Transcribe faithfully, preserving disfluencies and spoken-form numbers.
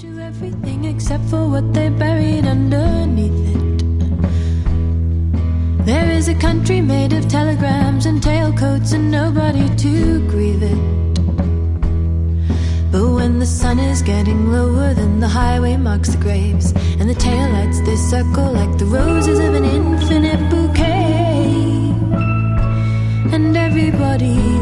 do everything except for what they buried underneath it. There is a country made of telegrams and tailcoats and nobody to grieve it. But when the sun is getting lower, then the highway marks the graves, and the taillights, they circle like the roses of an infinite bouquet. And everybody